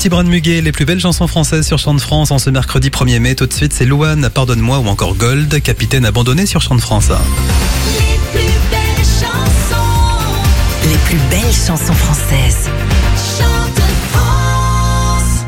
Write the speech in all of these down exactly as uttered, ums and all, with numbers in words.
Betty Brun Muguet, les plus belles chansons françaises sur Chant de France en ce mercredi premier mai. Tout de suite, c'est Louane, Pardonne-moi ou encore Gold, Capitaine abandonné sur Chant de France. Les plus belles chansons. Les plus belles chansons françaises. Chant de France.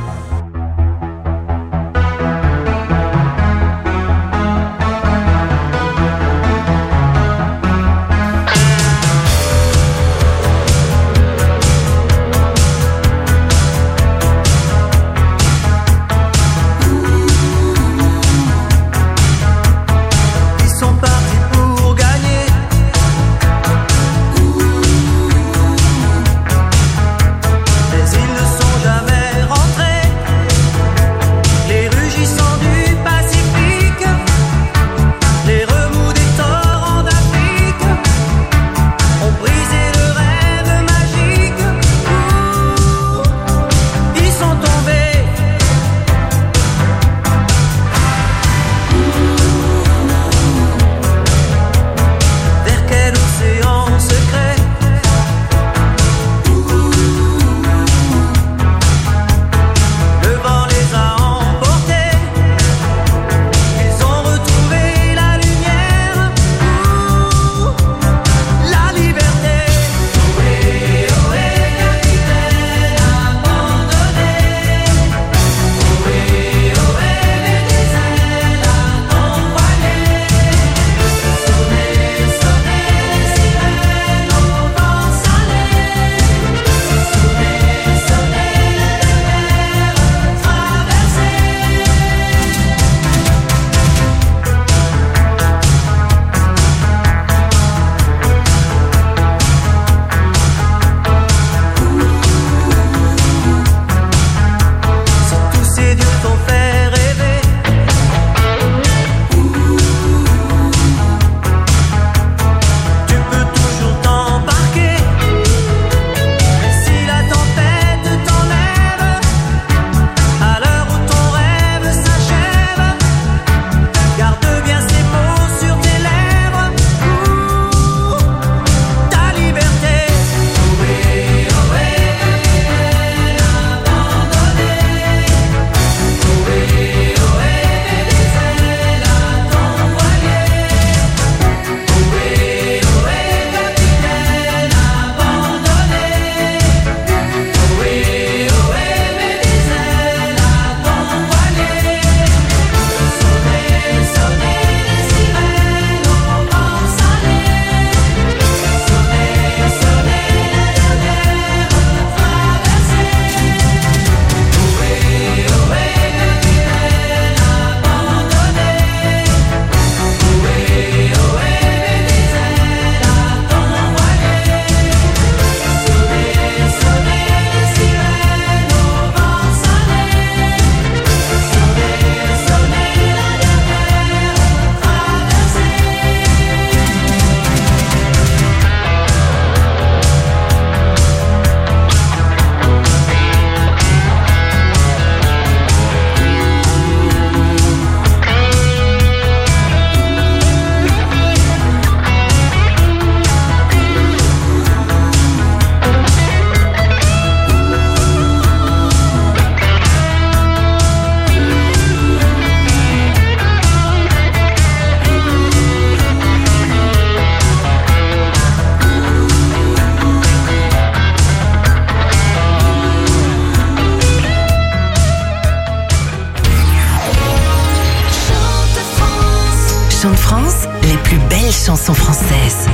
Chant de France, les plus belles chansons françaises.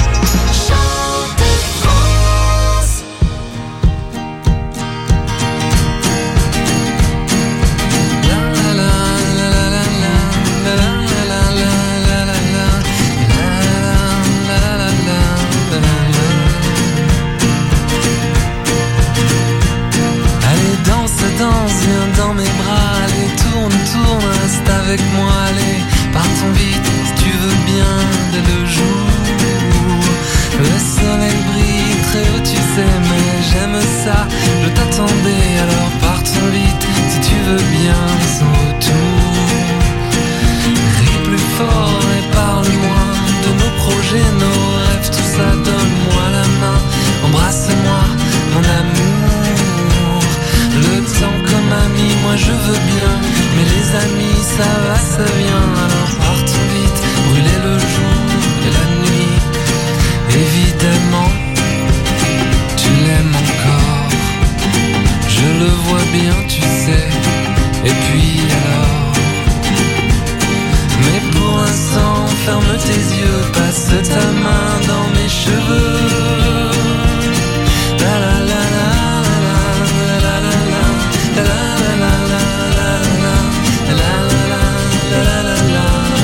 Chant de France. Allez, danse, danse, viens dans mes bras. Allez, tourne, tourne, reste avec moi. Allez, partons vite, si tu veux bien, dès le jour. Le soleil brille très haut, tu sais, mais j'aime ça. Je t'attendais, alors partons vite, si tu veux bien, sans retour. Ris plus fort et parle-moi de nos projets, nos rêves, tout ça, donne-moi la main. Embrasse-moi, mon amour. Le temps Et puis alors, mais pour l'instant, ferme tes yeux, passe ta main dans mes cheveux. La la la la la la la la la la la la la la la la.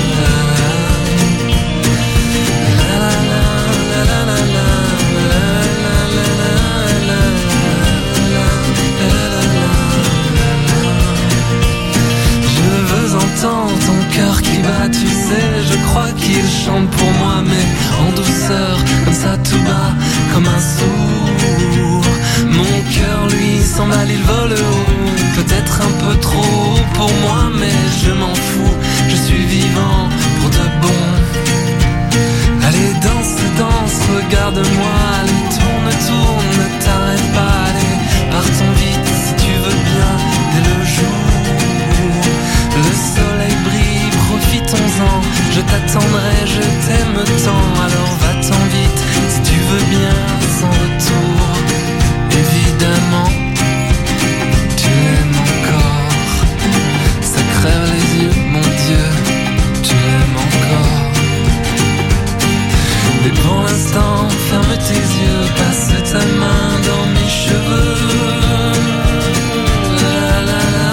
J'entends ton cœur qui bat, tu sais, je crois qu'il chante pour moi, mais en douceur, comme ça tout bas, comme un sourd. Mon cœur lui s'emballe, il vole haut, peut-être un peu trop haut pour moi, mais je m'en fous, je suis vivant pour de bon. Allez danse, danse, regarde-moi, allez tourne, tourne, ne t'arrête pas, allez partons vite si tu veux bien, dès le jour. Le soleil brille, profitons-en, je t'attendrai, je t'aime tant, alors va-t'en vite, si tu veux bien, sans retour. Évidemment, tu l'aimes encore, ça crève les yeux, mon Dieu, tu l'aimes encore. Mais pour l'instant, ferme tes yeux, passe ta main dans mes cheveux. La la la.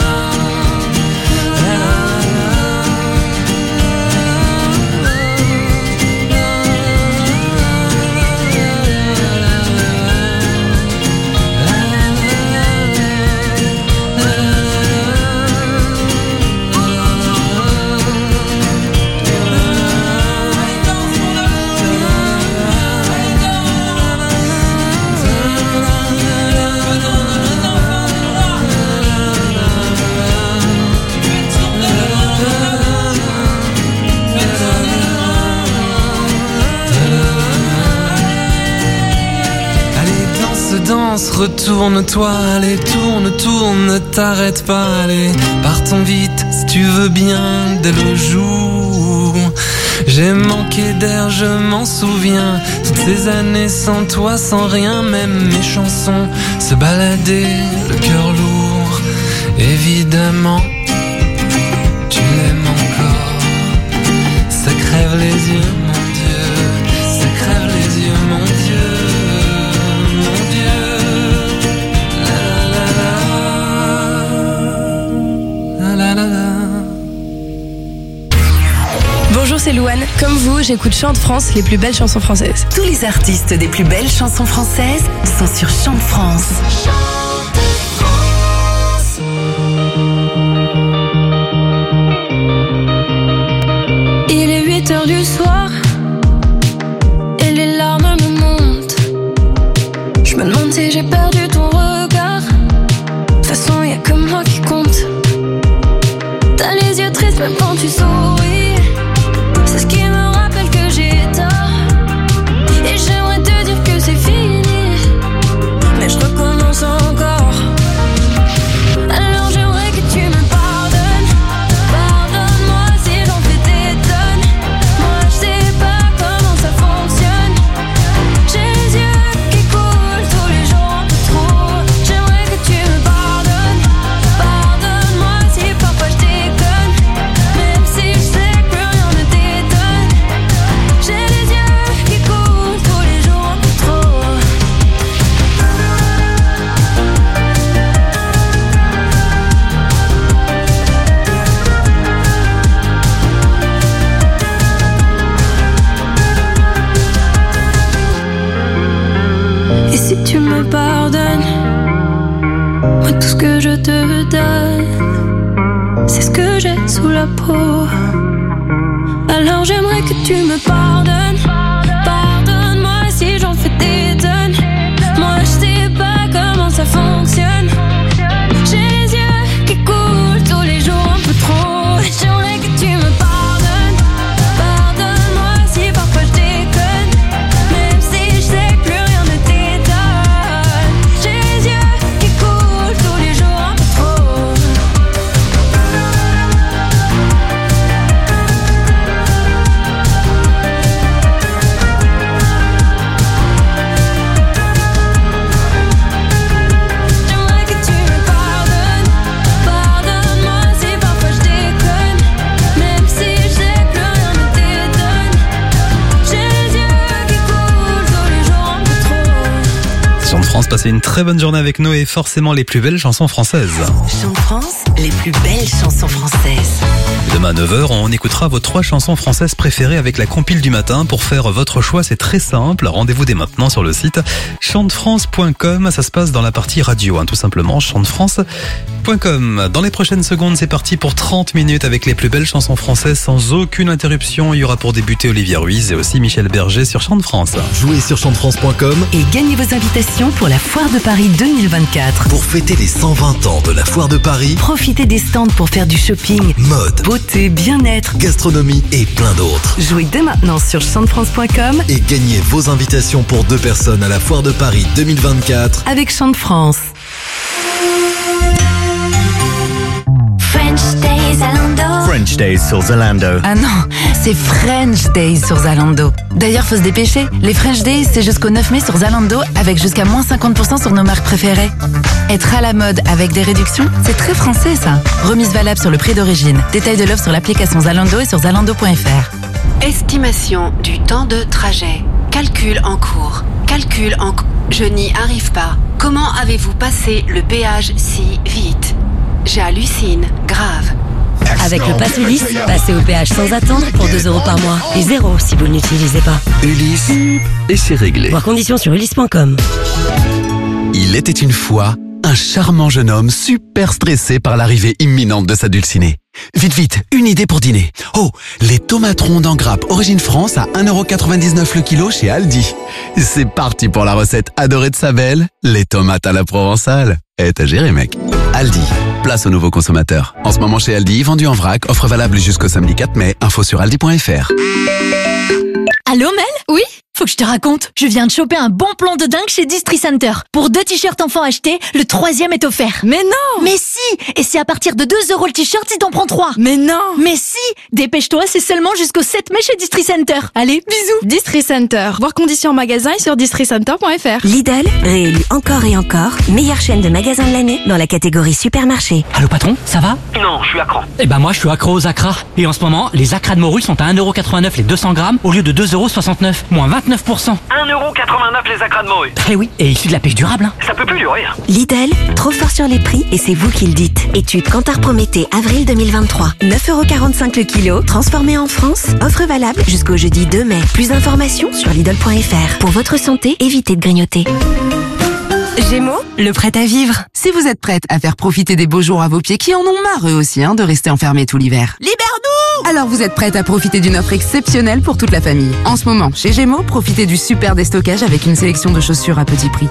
Danse, retourne-toi, allez, tourne, tourne, ne t'arrête pas, allez, partons vite, si tu veux bien, dès le jour. J'ai manqué d'air, je m'en souviens, toutes ces années sans toi, sans rien, même mes chansons se baladaient, le cœur lourd, évidemment, tu l'aimes encore, ça crève les yeux, mon Dieu, ça crève les yeux, mon Dieu. Bonjour, c'est Louane. Comme vous, j'écoute Chante France, les plus belles chansons françaises. Tous les artistes des plus belles chansons françaises sont sur Chante France. Chante France. Il est huit heures du soir et les larmes me montent. Je me demande si j'ai perdu ton regard. De toute façon, y'a que moi qui compte. T'as les yeux tristes même quand tu souris. C'est ce qui me rappelle que j'ai tort. Et j'aimerais te dire que c'est fini, mais je recommence encore. Alors j'aimerais que tu me pardonnes. Pardonne-moi si j'en fais des tonnes. Moi je sais pas comment ça fonctionne. J'ai les yeux qui coulent tous les jours un peu trop. J'aimerais que tu me pardonnes. Pardonne-moi si parfois je déconne, même si je sais que plus rien ne t'étonne. J'ai les yeux qui coulent tous les jours un peu trop. Et si tu me pardonnes, moi tout ce que je te donne, c'est ce que j'ai sous la peau. Alors j'aimerais que tu me pardonnes. Pardonne-moi si j'en fais des tonnes. Moi je sais pas comment ça fonctionne. J'ai les yeux qui coulent tous les jours un peu trop. J'aimerais que tu me pardonnes. Pardonne-moi si parfois je déconne, même si je sais que plus rien ne t'étonne. J'ai les yeux qui coulent tous les jours un peu trop. Passez une très bonne journée avec nous et forcément les plus belles chansons françaises. Chant de France, les plus belles chansons françaises. Demain à neuf heures, on écoutera vos trois chansons françaises préférées avec la compile du matin. Pour faire votre choix, c'est très simple. Rendez-vous dès maintenant sur le site chant france point com. Ça se passe dans la partie radio, hein, tout simplement, chant france point com. Dans les prochaines secondes, c'est parti pour trente minutes avec les plus belles chansons françaises sans aucune interruption. Il y aura pour débuter Olivier Ruiz et aussi Michel Berger sur Chant de France. Jouez sur chant france point com Et gagnez vos invitations pour la Foire de Paris deux mille vingt-quatre. pour fêter les cent vingt ans de la Foire de Paris, Profitez des stands pour faire du shopping, mode, beauté, bien-être. gastronomie et plein d'autres. Jouez dès maintenant sur chant de france point com Et gagnez vos invitations pour deux personnes à la Foire de Paris deux mille vingt-quatre. avec Chant de France. French Days à Lando. French Days sur Zalando. Ah non, c'est French Days sur Zalando. D'ailleurs, faut se dépêcher. Les French Days, c'est jusqu'au neuf mai sur Zalando avec jusqu'à moins cinquante pour cent sur nos marques préférées. Être à la mode avec des réductions, c'est très français ça. Remise valable sur le prix d'origine. Détail de l'offre sur l'application Zalando et sur zalando point f r. Estimation du temps de trajet. Calcul en cours. Calcul en cours. Je n'y arrive pas. Comment avez-vous passé le péage si vite? J'hallucine. Grave. Avec le Pass Ulysse, passez au péage sans attendre pour deux euros par mois. Et zéro si vous ne l'utilisez pas. Ulysse, et c'est réglé. Voir conditions sur ulysse point com. Il était une fois un charmant jeune homme super stressé par l'arrivée imminente de sa dulcinée. Vite, vite, une idée pour dîner. Oh, les tomates rondes en grappe Origine France à un euro quatre-vingt-dix-neuf le kilo chez Aldi. C'est parti pour la recette adorée de sa belle, les tomates à la provençale. Eh, t'as géré, mec. Aldi, place aux nouveaux consommateurs. En ce moment chez Aldi, vendu en vrac, offre valable jusqu'au samedi quatre mai, info sur aldi point f r. Allô Mel? Oui? Faut que je te raconte. Je viens de choper un bon plan de dingue chez Distri Center. Pour deux t-shirts enfants achetés, le troisième est offert. Mais non! Mais si! Et c'est à partir de deux euros le t-shirt si t'en prends trois. Mais non! Mais si! Dépêche-toi, c'est seulement jusqu'au sept mai chez Distri Center. Allez, bisous! Distri Center. Voir conditions en magasin et sur distri center point f r. Lidl, réélu encore et encore, meilleure chaîne de magasins de l'année dans la catégorie supermarché. Allô patron, ça va? Non, je suis accro. Eh ben moi je suis accro aux acras. Et en ce moment, les acras de morue sont à un euro quatre-vingt-neuf les deux cents grammes au lieu de deux euros soixante-neuf, moins vingt-neuf pour cent. un euro quatre-vingt-neuf les acras de morue. Eh oui, et issu de la pêche durable. Hein. Ça peut plus durer. Lidl, trop fort sur les prix et c'est vous qui le dites. Étude Kantar Prométhée, avril deux mille vingt-trois. neuf euros quarante-cinq le kilo, transformé en France. Offre valable jusqu'au jeudi deux mai. Plus d'informations sur lidl point f r. Pour votre santé, évitez de grignoter. Gémeaux, le prêt à vivre. Si vous êtes prête à faire profiter des beaux jours à vos pieds qui en ont marre eux aussi hein, de rester enfermés tout l'hiver. Libère-nous! Alors vous êtes prête à profiter d'une offre exceptionnelle pour toute la famille. En ce moment, chez Gémeaux, profitez du super déstockage avec une sélection de chaussures à petit prix.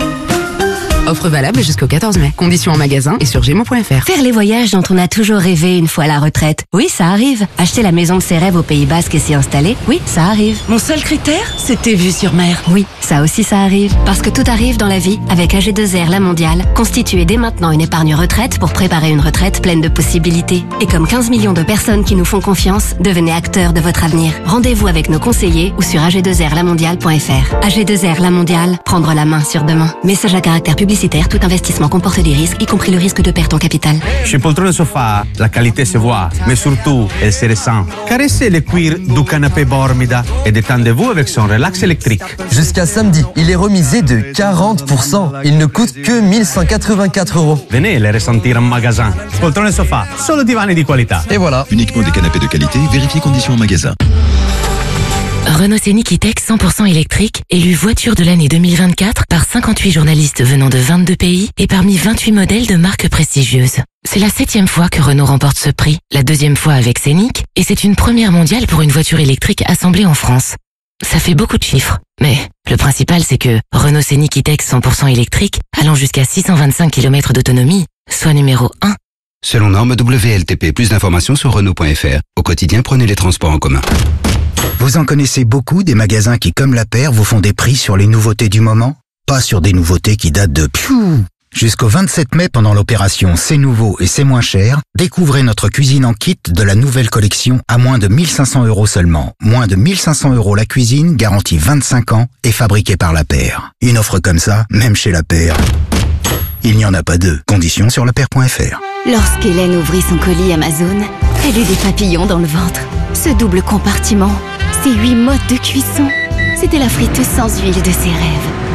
Offre valable jusqu'au quatorze mai. Conditions en magasin et sur gémeaux point f r. Faire les voyages dont on a toujours rêvé une fois à la retraite. Oui, ça arrive. Acheter la maison de ses rêves au Pays Basque et s'y installer. Oui, ça arrive. Mon seul critère, c'était vue sur mer. Oui, ça aussi ça arrive. Parce que tout arrive dans la vie. Avec A G deux R La Mondiale, constituez dès maintenant une épargne retraite pour préparer une retraite pleine de possibilités. Et comme quinze millions de personnes qui nous font confiance, devenez acteurs de votre avenir. Rendez-vous avec nos conseillers ou sur a g deux r la mondiale point f r. A G deux R La Mondiale, prendre la main sur demain. Message à caractère publicitaire, tout investissement comporte des risques, y compris le risque de perte en capital. Chez Poltrone Sofa, la qualité se voit, mais surtout, elle se ressent. Caressez le cuir du canapé Bormida et détendez-vous avec son relax électrique. Jusqu'à samedi, il est remisé de quarante pour cent. Il ne coûte que mille cent quatre-vingt-quatre euros. Venez les ressentir en magasin. Poltrone Sofa, solo divani di qualità. Et voilà. Uniquement des canapés de qualité, vérifiez conditions en magasin. Renault Scénic E-Tech cent pour cent électrique, élu voiture de l'année deux mille vingt-quatre par cinquante-huit journalistes venant de vingt-deux pays et parmi vingt-huit modèles de marques prestigieuses. C'est la septième fois que Renault remporte ce prix, la deuxième fois avec Scénic, et c'est une première mondiale pour une voiture électrique assemblée en France. Ça fait beaucoup de chiffres, mais le principal c'est que Renault Scénic E-Tech cent pour cent électrique, allant jusqu'à six cent vingt-cinq kilomètres d'autonomie, soit numéro un. Selon norme W L T P, plus d'informations sur Renault point f r. Au quotidien, prenez les transports en commun. Vous en connaissez beaucoup des magasins qui, comme La Paire, vous font des prix sur les nouveautés du moment? Pas sur des nouveautés qui datent de piou. Jusqu'au vingt-sept mai, pendant l'opération C'est nouveau et c'est moins cher, découvrez notre cuisine en kit de la nouvelle collection à moins de mille cinq cents euros seulement. Moins de mille cinq cents euros la cuisine, garantie vingt-cinq ans et fabriquée par La Paire. Une offre comme ça, même chez La Paire, il n'y en a pas deux. Conditions sur la paire point f r. Lorsqu'Hélène ouvrit son colis Amazon, elle eut des papillons dans le ventre. Ce double compartiment, ces huit modes de cuisson, c'était la friteuse sans huile de ses rêves.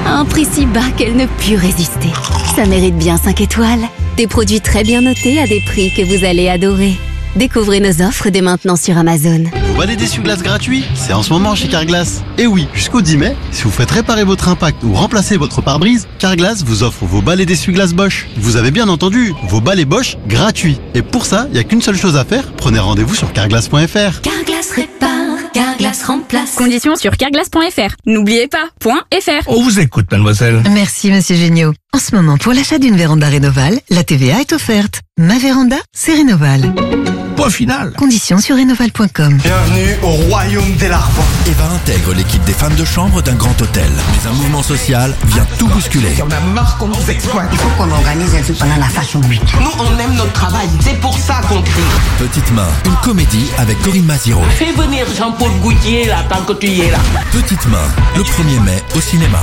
à un prix si bas qu'elle ne put résister. Ça mérite bien cinq étoiles. Des produits très bien notés à des prix que vous allez adorer. Découvrez nos offres dès maintenant sur Amazon. Vos balais d'essuie-glace gratuits, c'est en ce moment chez Carglass. Et oui, jusqu'au dix mai, si vous faites réparer votre impact ou remplacer votre pare-brise, Carglass vous offre vos balais d'essuie-glace Bosch. Vous avez bien entendu, vos balais Bosch gratuits. Et pour ça, il n'y a qu'une seule chose à faire, prenez rendez-vous sur carglass point f r. Carglass répare, Carglass remplace. Conditions sur carglass point f r. N'oubliez pas, .fr. On vous écoute, mademoiselle. Merci, monsieur Géniaud. En ce moment, pour l'achat d'une véranda Rénoval, la T V A est offerte. Ma véranda, c'est Rénoval. Point final. Conditions sur rénoval point com. Bienvenue au royaume des larvons. Eva intègre l'équipe des femmes de chambre d'un grand hôtel. Mais un mouvement social vient tout bousculer. On a marre qu'on nous exploite. Il faut qu'on organise un truc pendant la Fashion Week. Nous, on aime notre travail. C'est pour ça qu'on crie. Petite main, une comédie avec Corinne Maziro. Fais venir Jean-Paul Goutier là, tant que tu y es là. Petite main, le premier mai au cinéma.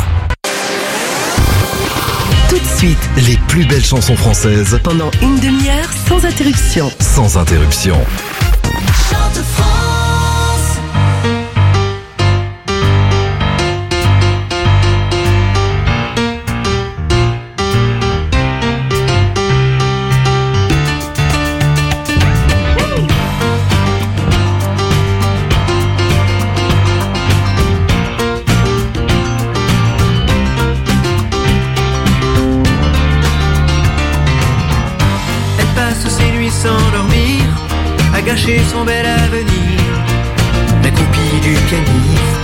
Tout de suite, les plus belles chansons françaises. Pendant une demi-heure, sans interruption. Sans interruption. Chante France. Sans dormir, a gâché son bel avenir, la copie du pianiste.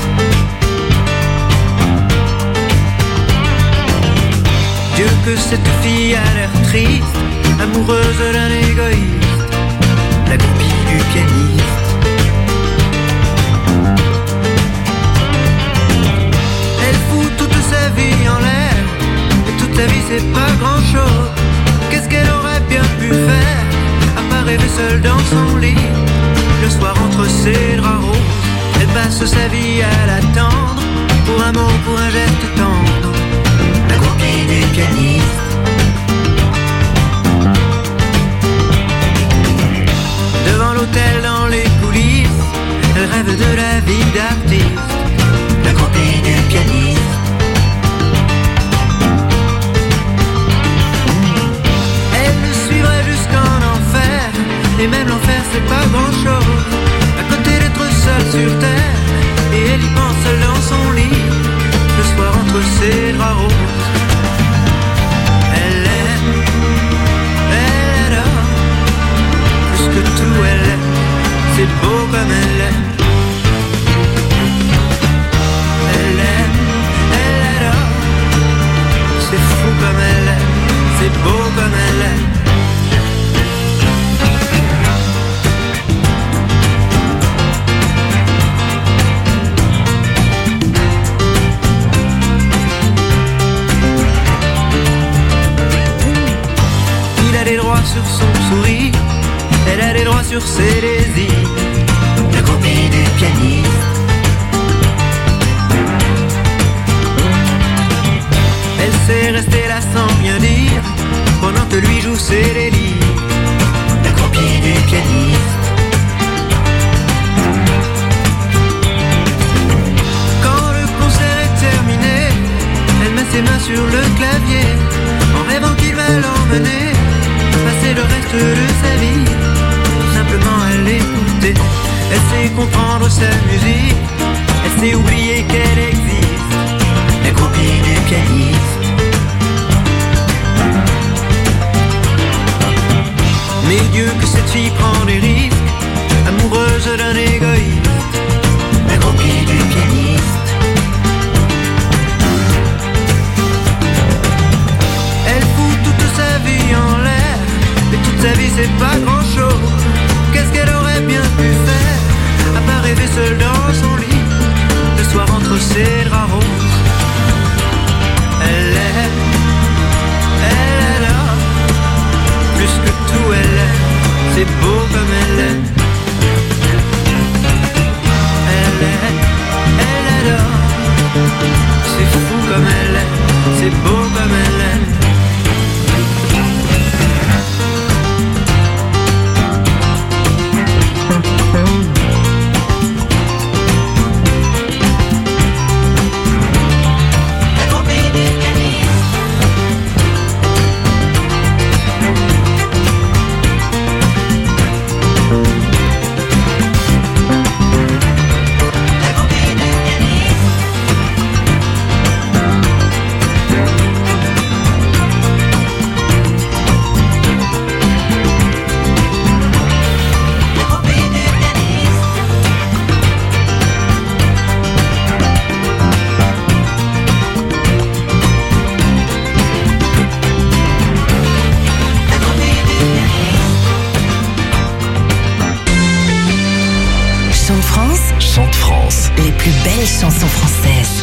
Dieu que cette fille a l'air triste, amoureuse d'un égoïste, la copie du pianiste. Elle fout toute sa vie en l'air, et toute sa vie c'est pas grand chose. Qu'est-ce qu'elle aurait bien pu faire? Rêver seule dans son lit, le soir entre ses draps roses. Elle passe sa vie à l'attendre, pour un mot, pour un geste tendre, la copie du pianiste. Devant l'hôtel, dans les coulisses, elle rêve de la vie d'artiste, la copie du pianiste. Et même l'enfer c'est pas grand chose, à côté d'être seule sur terre, et elle y pense seule dans son lit, le soir entre ses draps roses. Elle aime, elle adore, plus que tout elle aime, c'est beau comme elle aime. Elle aime, elle adore, c'est fou comme elle aime, c'est beau comme elle aime. Sur son sourire, elle a les droits sur ses désirs, la copie du pianiste. Elle sait rester là sans rien dire, pendant que lui joue ses délires, la copie du pianiste. Quand le concert est terminé, elle met ses mains sur le clavier, en rêvant qu'il va l'emmener passer le reste de sa vie, simplement à l'écouter. Elle sait comprendre sa musique, elle sait oublier qu'elle existe, la copie du pianiste. Mais Dieu que cette fille prend des risques, amoureuse d'un égoïste, la copie du pianiste. Elle fout toute sa vie en l'air, toute sa vie c'est pas grand chose. Qu'est-ce qu'elle aurait bien pu faire, à part rêver seule dans son lit, le soir entre ses draps roses. Elle aime, elle adore, plus que tout elle aime, c'est beau comme elle aime. Elle aime, elle adore, c'est fou comme elle aime, c'est beau comme elle aime. La copie du France. Les plus belles chansons françaises.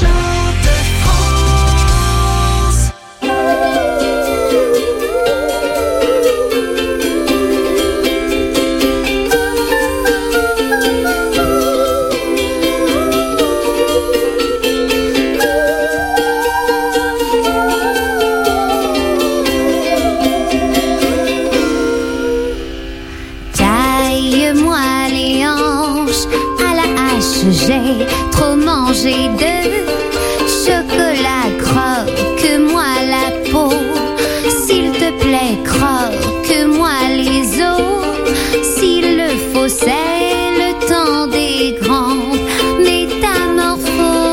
J'ai trop mangé de chocolat, croque-moi la peau. S'il te plaît, croque-moi les os. S'il le faut, c'est le temps des grandes métamorphoses.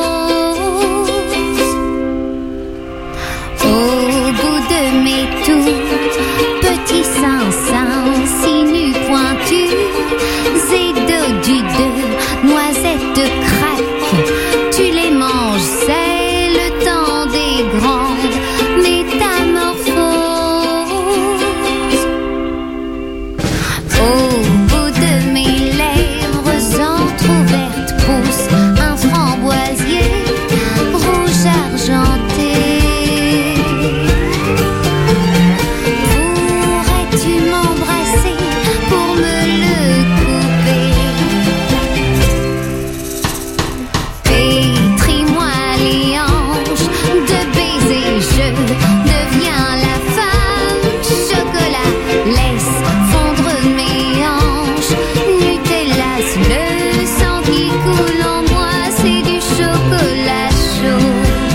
Au bout de mes tout petits seins, seins, si nus pointus et dodus de noisettes de craque, tu les manges, c'est le temps des grandes métamorphoses. Au bout de mes lèvres entr'ouvertes pousse un framboisier rouge argenté. Pourrais-tu m'embrasser pour me le couper? Pétris-moi les hanches de baisers, je deviens la femme chocolat. Laisse fondre mes hanches, Nutella, le sang qui coule en moi, c'est du chocolat chaud.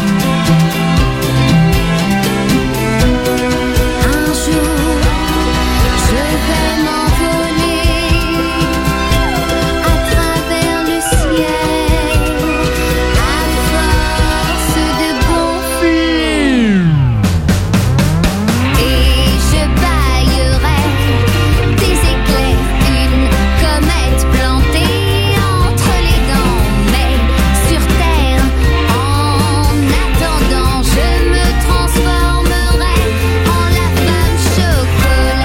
Un jour, je vais m'envoler à travers le ciel, à force de gonfler. Et je baillerai des éclairs, une comète plantée entre les dents. Mais sur terre, en attendant, je me transformerai en la femme chocolat.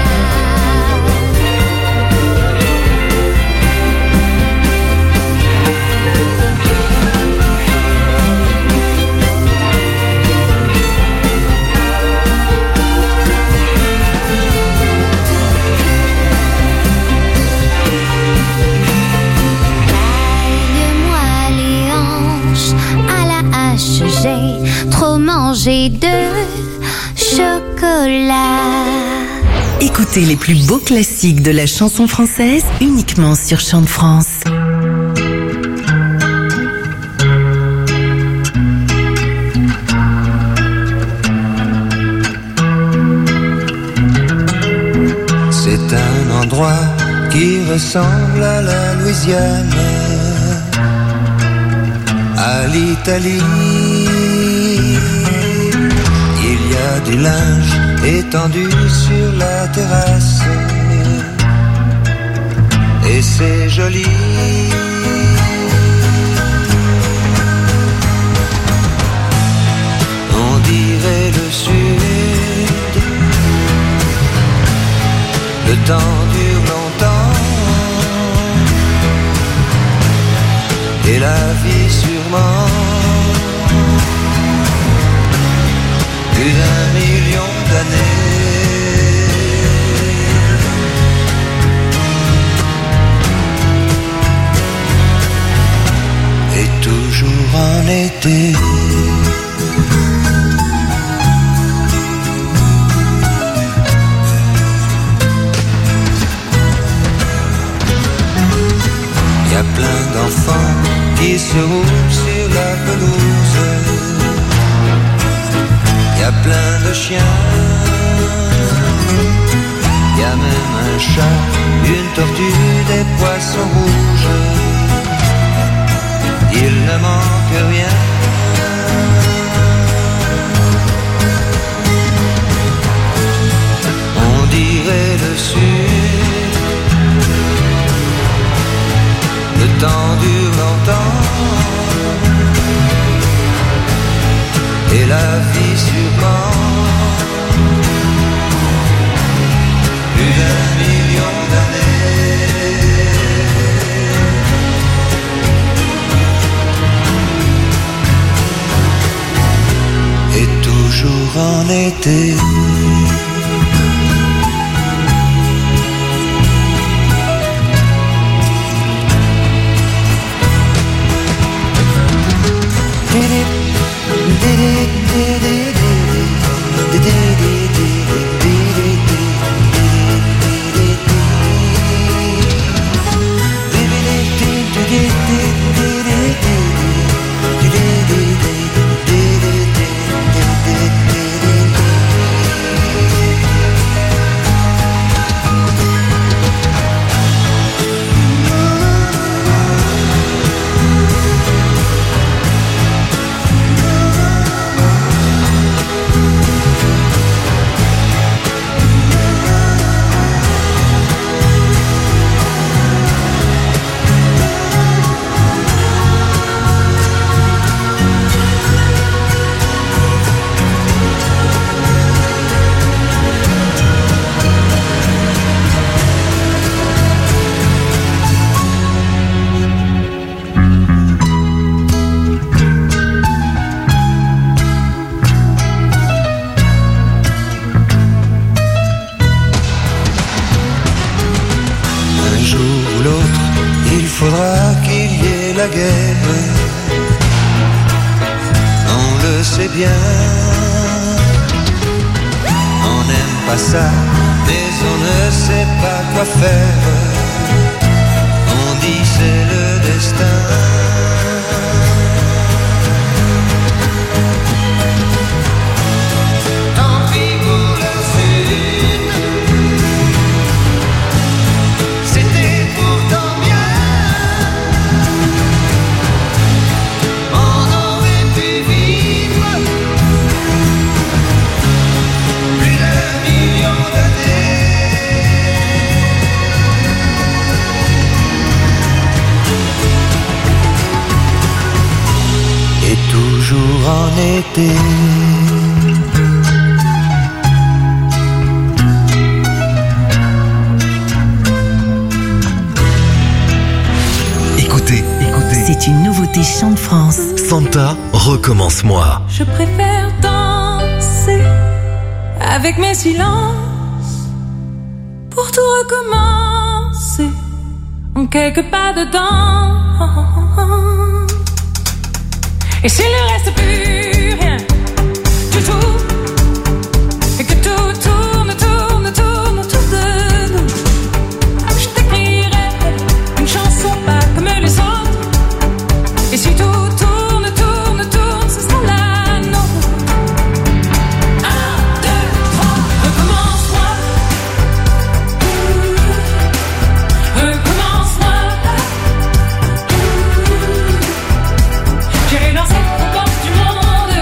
Taille-moi les hanches à la hache, j'ai trop mangé de chocolat. Écoutez les plus beaux classiques de la chanson française uniquement sur Chant de France. C'est un endroit qui ressemble à la Louisiane, à l'Italie. Il y a du linge étendu sur la terrasse, et c'est joli. On dirait le sud. Le temps dure longtemps, et la vie sûrement. Plus d'un million d'années. Et toujours en été. Y a plein d'enfants qui se roulent sur la pelouse. Y a plein de chiens. Y a même un chat, une tortue, des poissons rouges. Il ne manque rien. On dirait le sud. Le temps dure longtemps, et la vie sûrement. Plus d'un million d'années. en été. Recommence-moi. Je préfère danser avec mes silences pour tout recommencer en quelques pas dedans. Et s'il ne reste plus rien du tout et que tout tourne, tourne, tourne autour de nous, je t'écrirai une chanson pas comme les autres. Et si tout J'irai danser au bord du monde.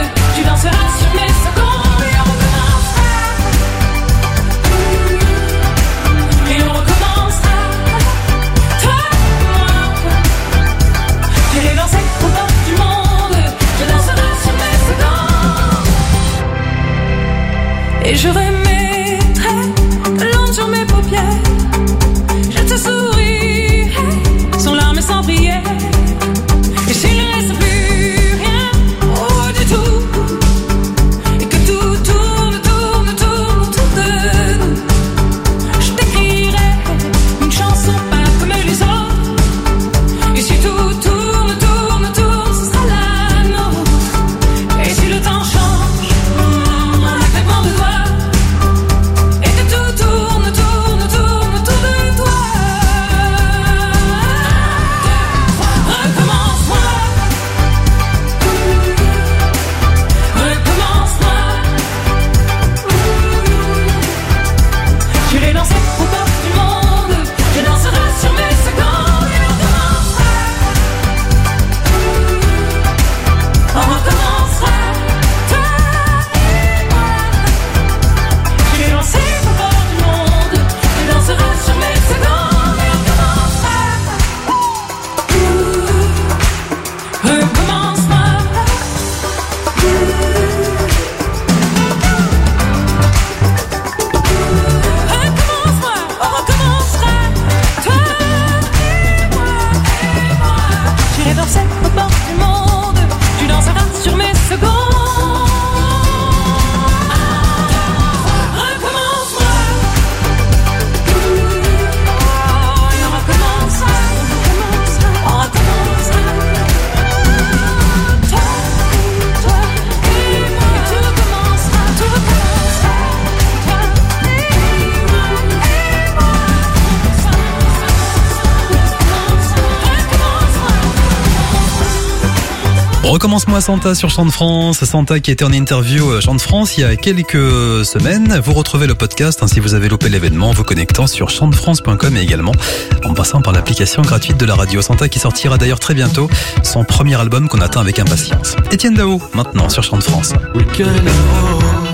Recommence-moi Santa sur Chant de France. Santa qui était en interview Chant de France il y a quelques semaines. Vous retrouvez le podcast hein, si vous avez loupé l'événement en vous connectant sur chant de france point com et également en passant par l'application gratuite de la radio. Santa qui sortira d'ailleurs très bientôt son premier album qu'on attend avec impatience. Étienne Dao maintenant sur Chant de France. Week-end à Rome,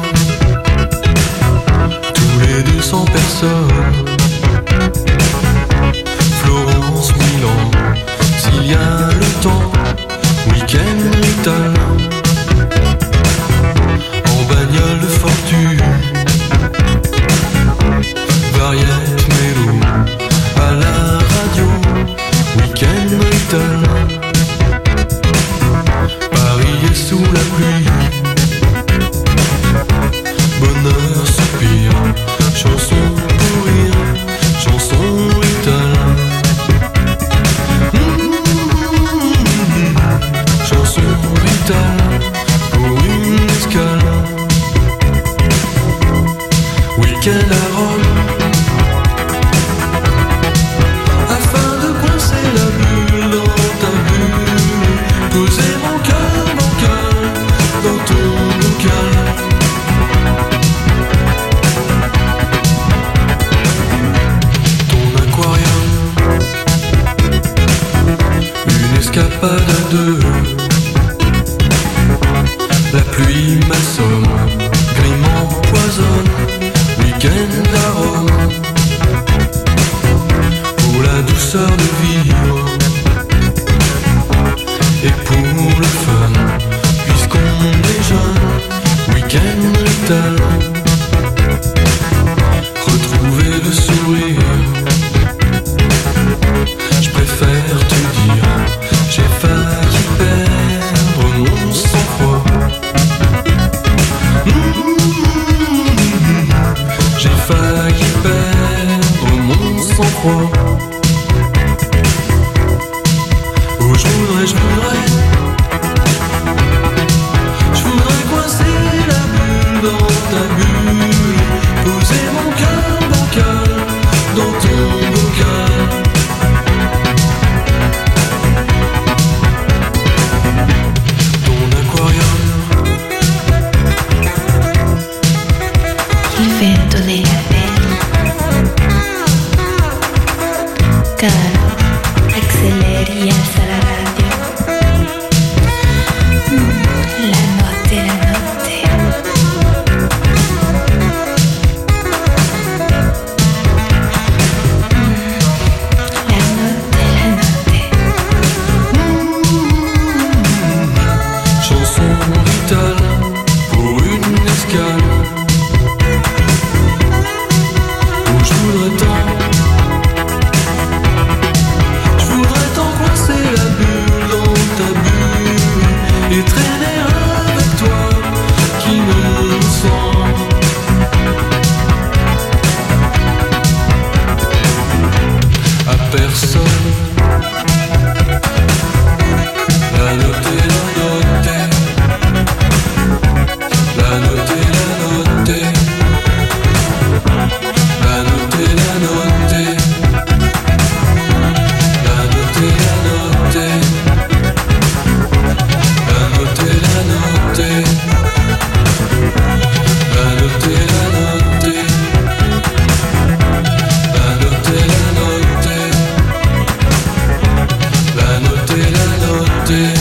tous les deux cents personnes. Florence, Milan, s'il y a le temps. Week-end brutal, en bagnole de fortune, variette mélo, à la radio. Week-end brutal, Paris est sous la pluie, bonheur soupir, chanson pour rire, chanson brutale. Chanson brutale pour une escale. Week-end à Rome, afin de coincer la bulle dans ta bulle, poser mon cœur bancal dans ton bocal. Ton aquarium, une escapade à deux. La pluie m'assomme, grime m'empoisonne. Week-end à Rome, pour la douceur de vivre et pour le fun, puisqu'on est jeune. Week-end brutal, retrouver le sourire. Je préfère te dire, j'ai failli perdre mon sang-froid. J'ai failli perdre mon sang-froid. Oh, je voudrais, je voudrais, je voudrais coincer la bulle dans ta bulle, poser mon cœur bancal dans ton bocal. Ton aquarium, il fait donner la peine. Car accélère y alza la radio. Mm, la notte, la notte. Mm, la notte, la notte. mm, chanson vitale pour une escale. Oh, je voudrais tant, je voudrais tant coincer la bulle dans ta bulle et traîner avec toi qui me sent. À personne, la noter, la noter, la noter, la noter, la noter, la noter, la noter, la noter, la noter, la noter, la noter, la noter, la noter, la noter, la noter, la noter,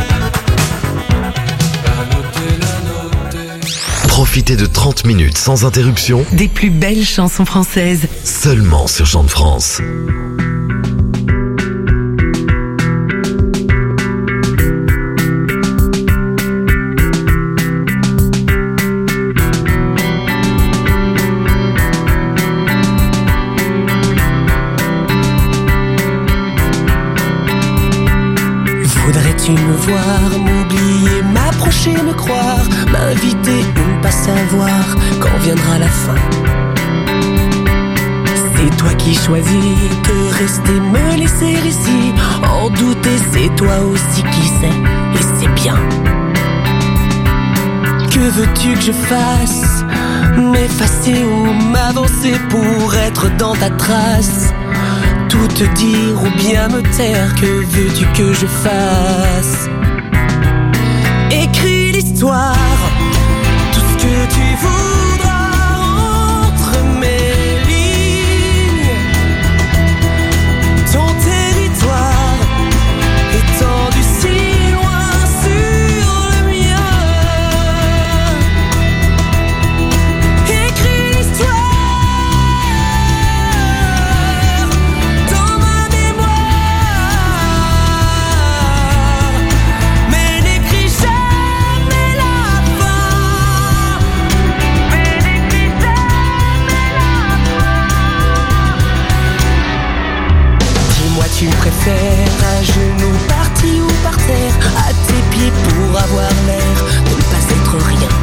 la noter, la noter. Profitez de trente minutes sans interruption, Des plus belles chansons françaises. seulement sur Chant de France. Voudrais-tu me voir, m'oublier, m'approcher, me croire, m'inviter ou ne pas savoir quand viendra la fin? C'est toi qui choisis de rester, me laisser ici, en douter, c'est toi aussi qui sais, et c'est bien. Que veux-tu que je fasse? M'effacer ou m'avancer pour être dans ta trace? Tout te dire ou bien me taire, que veux-tu que je fasse? l'histoire. Tout ce que tu voudras entre mes lignes. Ton territoire étendu si loin sur le mien. Écris l'histoire dans ma mémoire, mais n'écris jamais la fin. Mais n'écris jamais la fin. Dis-moi, tu préfères un genou parti ou par terre, à tes pieds pour avoir l'air de ne pas être rien.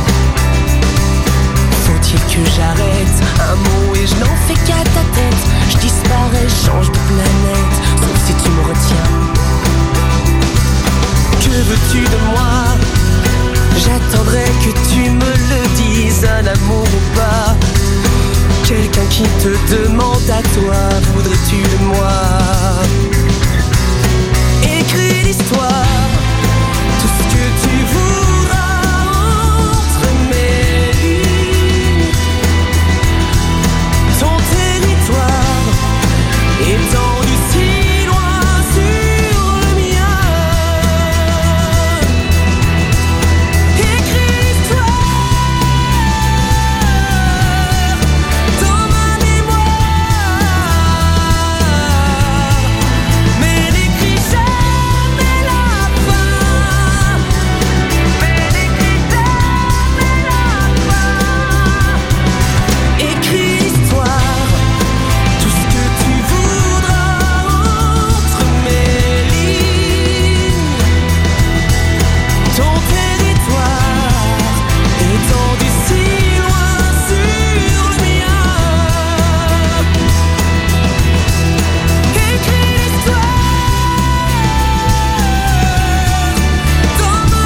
Faut-il que j'arrête un mot et je n'en fais qu'à ta tête? Je disparais, change de planète, sauf si tu me retiens. Que veux-tu de moi? J'attendrai que tu me le dises, un amour ou pas. Quelqu'un qui te demande à toi, voudrais-tu de moi? Écris l'histoire, tout ce que tu voudras entre mes lignes. Ton territoire étendu si loin sur le mien. Écris l'histoire dans ma mémoire, mais n'écris jamais la fin. Mais n'écris jamais la fin. Écris l'histoire, tout ce que tu voudras entre mes lignes. Ton territoire étendu si loin sur le mien. Écris l'histoire dans ma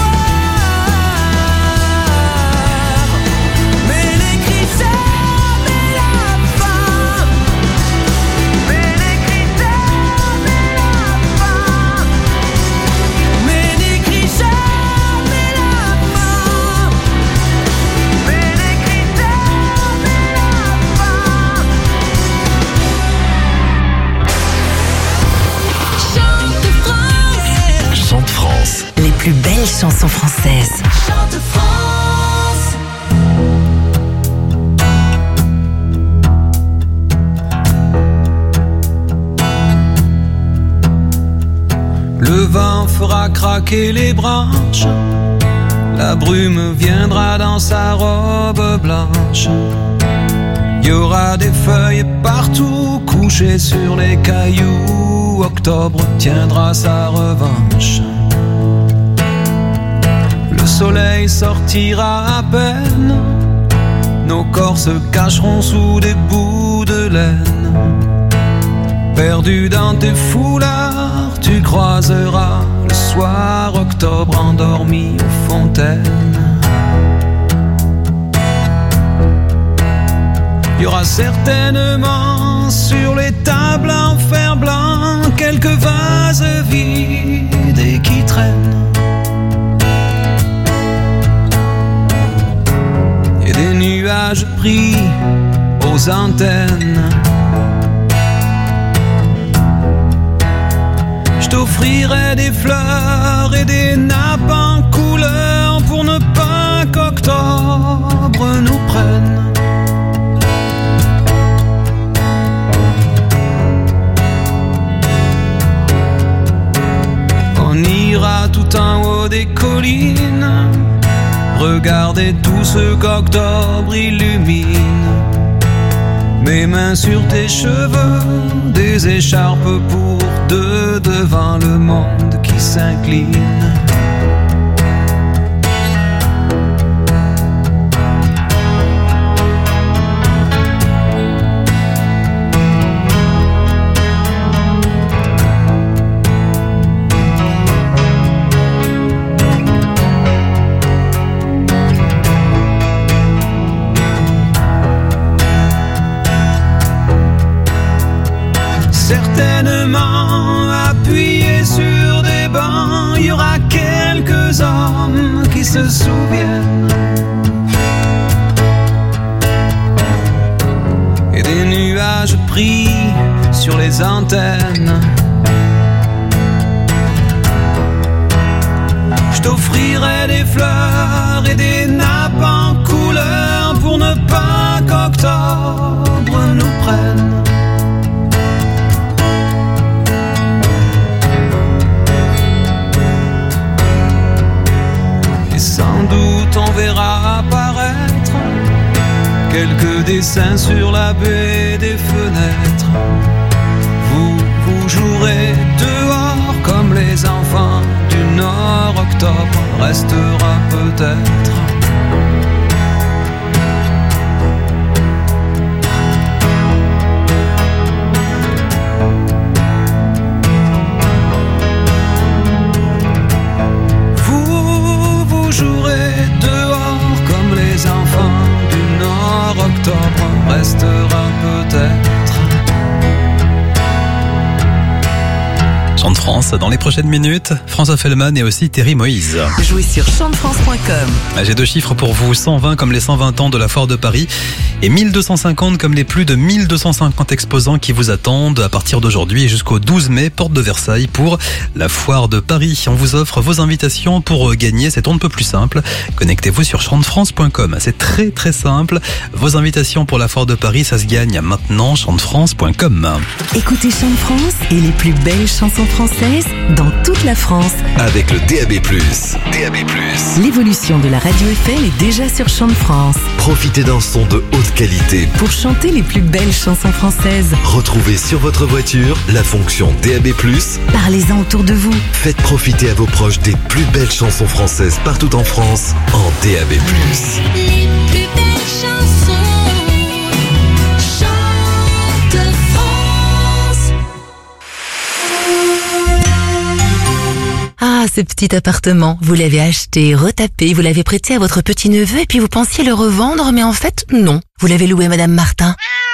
mémoire, mais n'écris jamais la fin. Mais n'écris jamais la fin. Mais n'écris jamais la fin. Mais n'écris Chante France. Les plus belles chansons françaises. Chante France. Le vent fera craquer les branches, la brume viendra dans sa robe blanche. Il y aura des feuilles partout couchées sur les cailloux. Octobre tiendra sa revanche. Le soleil sortira à peine, nos corps se cacheront sous des bouts de laine. Perdu dans tes foulards, tu croiseras le soir octobre endormi aux fontaines. Il y aura certainement sur les tables en fer blanc quelques vases vides et qui traînent. Et des nuages pris aux antennes. Je t'offrirai des fleurs et des nappes en couleur pour ne pas qu'octobre nous prenne. On ira tout en haut des collines, regarder tout ce qu'octobre illumine. Mes mains sur tes cheveux, des écharpes pour deux devant le monde qui s'incline. Certainement appuyé sur des bains, il y aura quelques hommes qui se souviennent. Et des nuages pris sur les antennes. Je t'offrirai des fleurs et des nappes en couleur pour ne pas qu'octobre nous prenne. Et sans doute on verra apparaître quelques dessins sur la baie des fenêtres. Vous, vous jouerez dehors comme les enfants du Nord. Octobre restera peut-être. Vous, vous jouerez dehors comme les enfants du Nord. Octobre restera peut-être. Chant de France, dans les prochaines minutes, François Fellman et aussi Thierry Moïse. Jouez sur chant de france point com. J'ai deux chiffres pour vous, cent vingt comme les cent vingt ans de la Foire de Paris et mille deux cent cinquante comme les plus de mille deux cent cinquante exposants qui vous attendent à partir d'aujourd'hui et jusqu'au douze mai, porte de Versailles pour la Foire de Paris. On vous offre vos invitations pour gagner, c'est on ne peut plus simple. Connectez-vous sur chant de france point com. C'est très très simple. Vos invitations pour la Foire de Paris, ça se gagne maintenant, chant de france point com. Écoutez Chant de France et les plus belles chansons françaises dans toute la France. Avec le D A B plus. D A B plus. L'évolution de la radio F M est déjà sur Chant de France. Profitez d'un son de haute qualité. Pour chanter les plus belles chansons françaises. Retrouvez sur votre voiture la fonction D A B plus. Parlez-en autour de vous. Faites profiter à vos proches des plus belles chansons françaises partout en France en D A B plus. Les plus belles chansons. Chant de France. Ah, ce petit appartement, vous l'avez acheté, retapé, vous l'avez prêté à votre petit-neveu et puis vous pensiez le revendre, mais en fait, non. Vous l'avez loué à Madame Martin.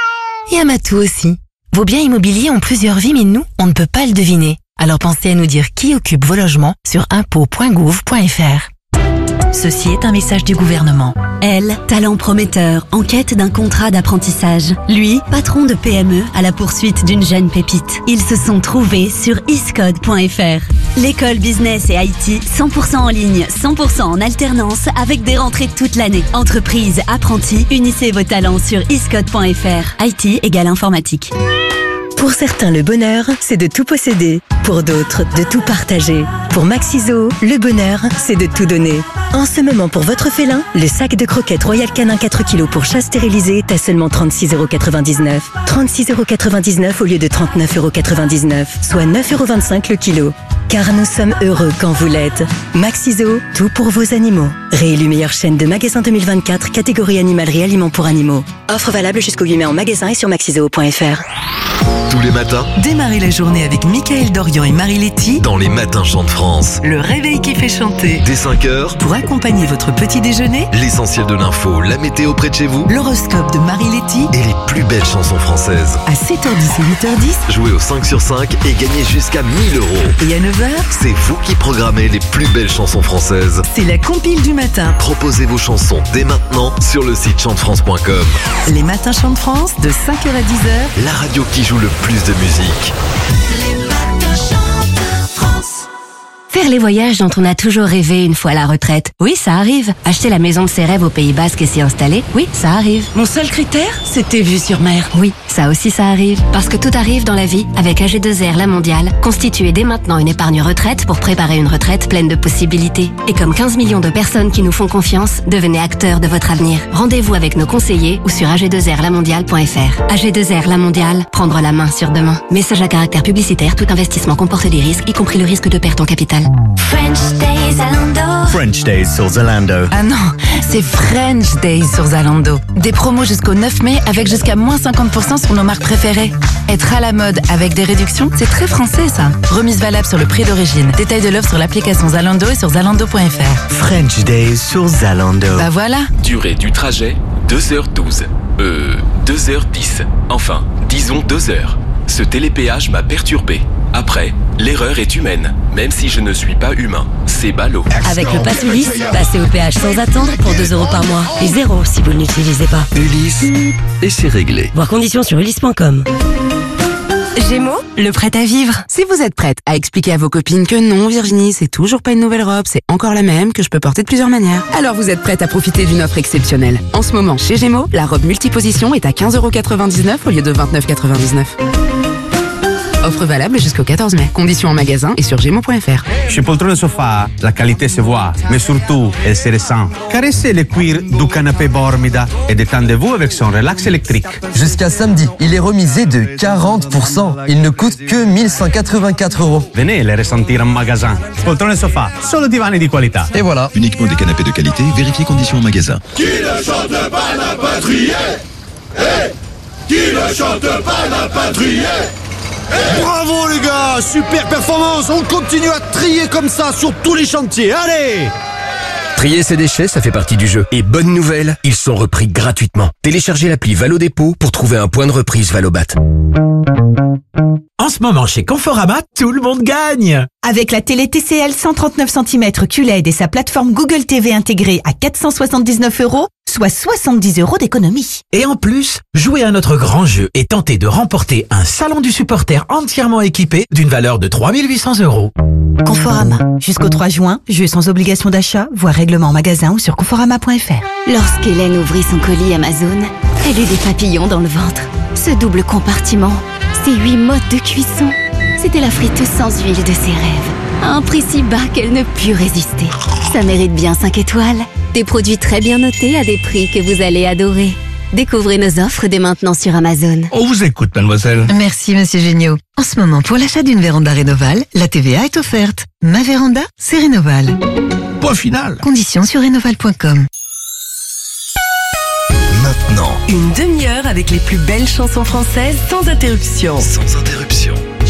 Et à Matou aussi. Vos biens immobiliers ont plusieurs vies, mais nous, on ne peut pas le deviner. Alors pensez à nous dire qui occupe vos logements sur impôts point gouv point fr. Ceci est un message du gouvernement. Elle, talent prometteur, en quête d'un contrat d'apprentissage. Lui, patron de P M E à la poursuite d'une jeune pépite. Ils se sont trouvés sur iscode point fr. L'école business et I T, cent pour cent en ligne, cent pour cent en alternance, avec des rentrées toute l'année. Entreprise, apprentis, unissez vos talents sur iscode point fr. I T égale informatique. Pour certains, le bonheur, c'est de tout posséder. Pour d'autres, de tout partager. Pour Maxiso, le bonheur, c'est de tout donner. En ce moment, pour votre félin, le sac de croquettes Royal Canin quatre kilos pour chat stérilisé est à seulement trente-six euros quatre-vingt-dix-neuf. trente-six euros quatre-vingt-dix-neuf au lieu de trente-neuf euros quatre-vingt-dix-neuf, soit neuf euros vingt-cinq le kilo. Car nous sommes heureux quand vous l'êtes. Maxiso, tout pour vos animaux. Réélu meilleure chaîne de magasins deux mille vingt-quatre, catégorie animalerie aliments pour animaux. Offre valable jusqu'au huit mai en magasin et sur maxiso point fr. Tous les matins, Démarrez la journée avec Mickaël Dorian et Marie-Letty. dans les matins Chant de France. Le réveil qui fait chanter. Dès cinq heures, Pour accompagner votre petit déjeuner, l'essentiel de l'info, la météo près de chez vous l'horoscope de Marie-Letty. et les plus belles chansons françaises. À sept heures dix et huit heures dix. Jouez au cinq sur cinq et gagnez jusqu'à mille euros. Et à neuf heures, C'est vous qui programmez les plus belles chansons françaises. c'est la compile du matin. Proposez vos chansons dès maintenant sur le site chant de france point com. Les matins Chant de France de cinq heures à dix heures. La radio qui joue le plus de musique. Les matins Chant de France. Faire les voyages dont on a toujours rêvé une fois à la retraite. Oui, ça arrive. Acheter la maison de ses rêves au Pays Basque et s'y installer. Oui, ça arrive. Mon seul critère, c'était vue sur mer. Oui, ça aussi ça arrive. Parce que tout arrive dans la vie avec A G deux R La Mondiale. Constituez dès maintenant une épargne retraite pour préparer une retraite pleine de possibilités. Et comme quinze millions de personnes qui nous font confiance, devenez acteurs de votre avenir. Rendez-vous avec nos conseillers ou sur A G deux R la mondiale point fr. A G deux R La Mondiale, prendre la main sur demain. Message à caractère publicitaire, tout investissement comporte des risques, y compris le risque de perte en capital. French Days à Lando. French Days sur Zalando. Ah non, c'est French Days sur Zalando. Des promos jusqu'au neuf mai avec jusqu'à moins cinquante pour cent sur nos marques préférées. Être à la mode avec des réductions, c'est très français ça. Remise valable sur le prix d'origine. Détail de l'offre sur l'application Zalando et sur zalando point fr. French Days sur Zalando. Bah voilà. Durée du trajet, deux heures douze. Euh, deux heures dix. Enfin, disons deux heures. Ce télépéage m'a perturbé. Après, l'erreur est humaine, même si je ne suis pas humain. C'est ballot. Avec le pass Ulysse, passez au péage sans attendre pour deux euros par mois. Et zéro si vous ne l'utilisez pas. Ulysse, et c'est réglé. Voir conditions sur ulysse point com. Gémeaux, le prêt à vivre. Si vous êtes prête à expliquer à vos copines que non, Virginie, c'est toujours pas une nouvelle robe, c'est encore la même, que je peux porter de plusieurs manières, alors vous êtes prête à profiter d'une offre exceptionnelle. En ce moment, chez Gémeaux, la robe multiposition est à quinze euros quatre-vingt-dix-neuf au lieu de vingt-neuf euros quatre-vingt-dix-neuf. Offre valable jusqu'au quatorze mai. Conditions en magasin et sur gémeaux point f r. Chez Poltrone Sofa, la qualité se voit, mais surtout, elle se ressent. Caressez le cuir du canapé Bormida et détendez-vous avec son relax électrique. Jusqu'à samedi, il est remisé de quarante pour cent. Il ne coûte que mille cent quatre-vingt-quatre euros. Venez les ressentir en magasin. Poltrone Sofa, solo divani di qualità. Et voilà. Uniquement des canapés de qualité, vérifiez conditions en magasin. Qui ne chante pas n'a pas trié. Eh, qui ne chante pas n'a pas trié. Bravo les gars, super performance, on continue à trier comme ça sur tous les chantiers, allez! Trier ses déchets, ça fait partie du jeu. Et bonne nouvelle, ils sont repris gratuitement. Téléchargez l'appli Valo Dépôt pour trouver un point de reprise Valobat. En ce moment, chez Conforama, tout le monde gagne! Avec la télé T C L cent trente-neuf centimètres Q L E D et sa plateforme Google T V intégrée à quatre cent soixante-dix-neuf euros, soit soixante-dix euros d'économie. Et en plus, jouez à notre grand jeu et tentez de remporter un salon du supporter entièrement équipé d'une valeur de trois mille huit cents euros. Conforama. Jusqu'au trois juin, jeu sans obligation d'achat, voire règlement en magasin ou sur conforama point f r. Lorsqu'Hélène ouvrit son colis Amazon, elle eut des papillons dans le ventre. Ce double compartiment, ces huit modes de cuisson, c'était la friteuse sans huile de ses rêves. À un prix si bas qu'elle ne put résister. Ça mérite bien cinq étoiles. Des produits très bien notés à des prix que vous allez adorer. Découvrez nos offres dès maintenant sur Amazon. On vous écoute, mademoiselle. Merci, monsieur Géniaud. En ce moment, pour l'achat d'une véranda Rénoval, la T V A est offerte. Ma véranda, c'est Rénoval. Point final. Conditions sur rénoval point com. Maintenant, Une demi-heure avec les plus belles chansons françaises sans interruption. sans interruption.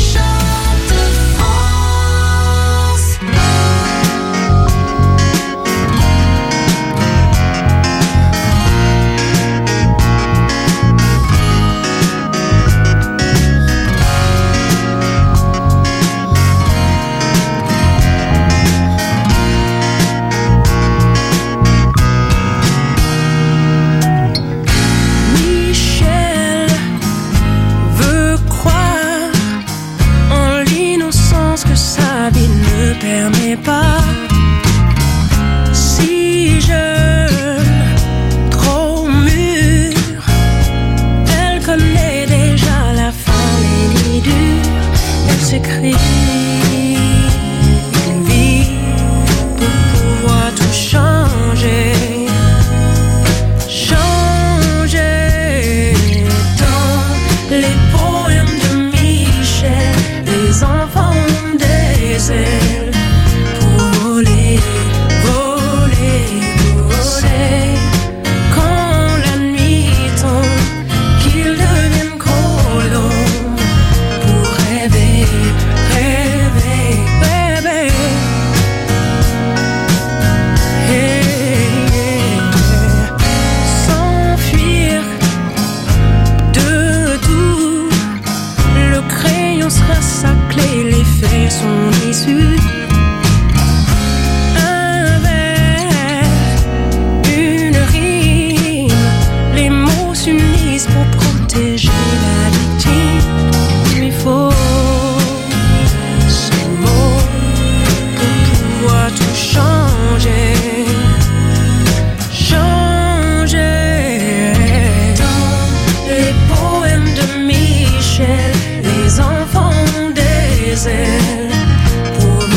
Michel veut croire en l'innocence que sa vie ne permet pas. Si jeune, trop mûre, elle connaît déjà la fin, les nuits dures. Elle s'écrit une vie pour pouvoir tout changer. Changer dans les poèmes de Michel, les enfants ont des ailes pour voler, voler, voler. Quand la nuit tombe, qu'ils deviennent colos pour rêver, rêver, rêver. Hey, yeah. S'enfuir de tout, le crayon sera sa clé, les faits sont issus. Un vers, une rime, les mots s'unissent pour protéger la victime. Il faut ce mot pour pouvoir tout changer. Changer dans les poèmes de Michel, les enfants ont des ailes pour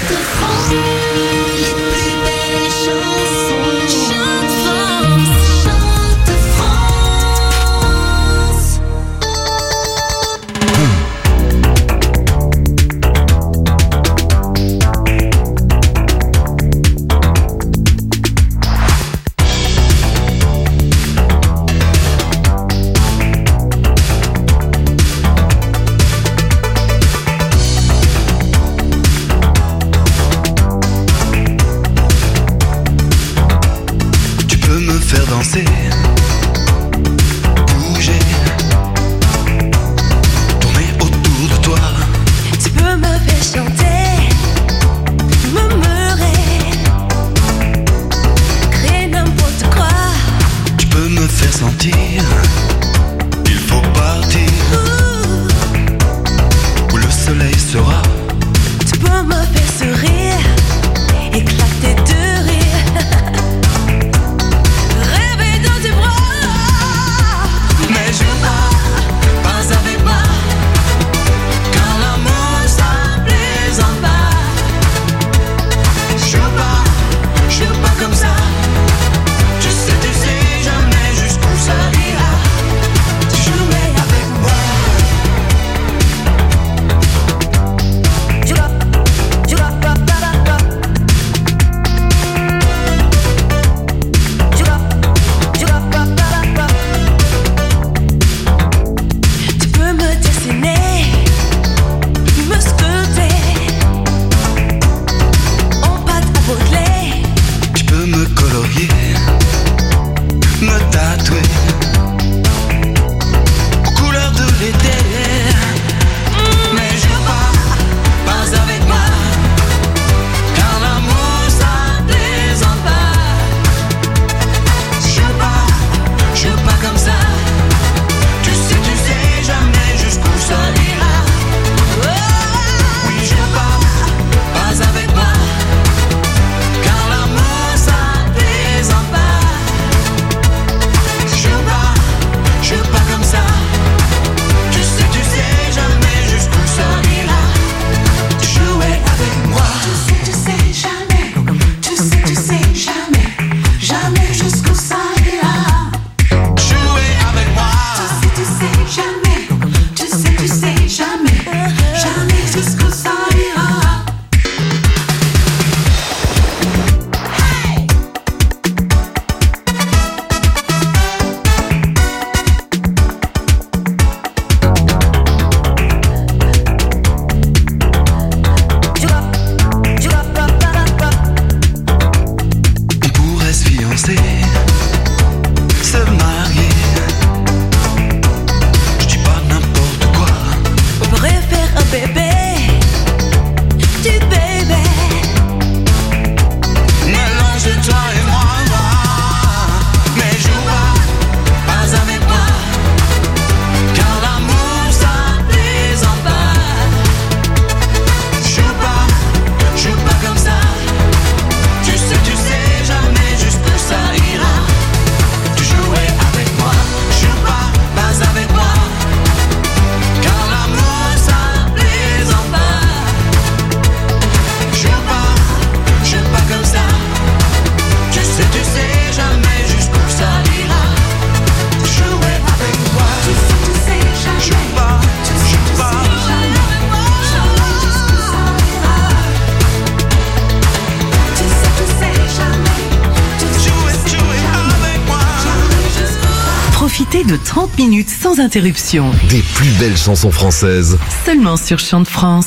Profitez de trente minutes sans interruption. Des plus belles chansons françaises. Seulement sur Chant de France.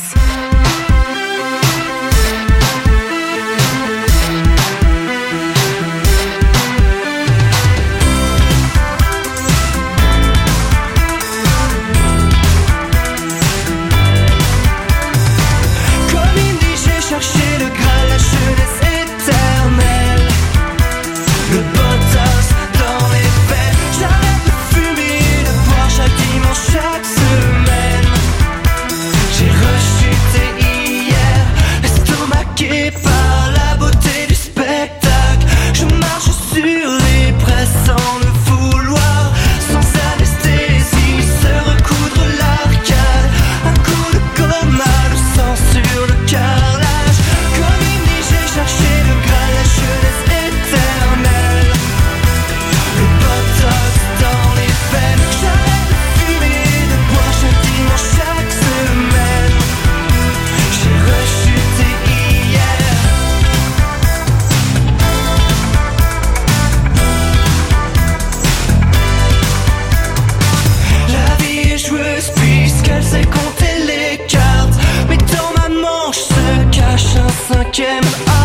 Carrelage, que Jim.